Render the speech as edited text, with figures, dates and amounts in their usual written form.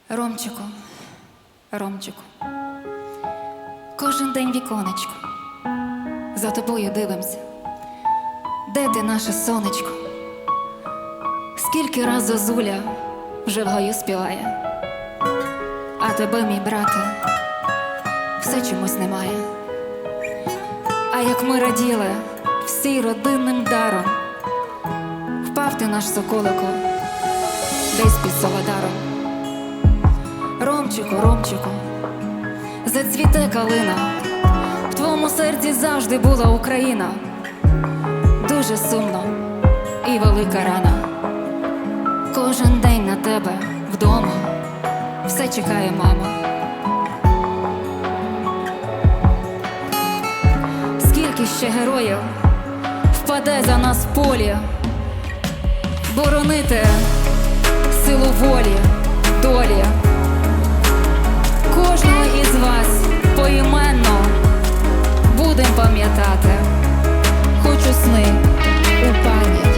Ромчику, Ромчику, кожен день віконечко, за тобою дивимся. Де ти, наше сонечко? Скільки раз зозуля вже в гаю співає, а тебе, мій брате, все чомусь немає. А як ми раділи всі родинним даром, впав ти, наш соколику, десь під Солодаром. Ромчику, Ромчику, зацвіте калина, в твоєму серці завжди була Україна. Дуже сумно і велика рана. Кожен день на тебе вдома все чекає мама. Скільки ще героїв впаде за нас в полі, боронити силу волі, долі. Кожного із вас поіменно будем пам'ятати, хоч у сни у пам'ять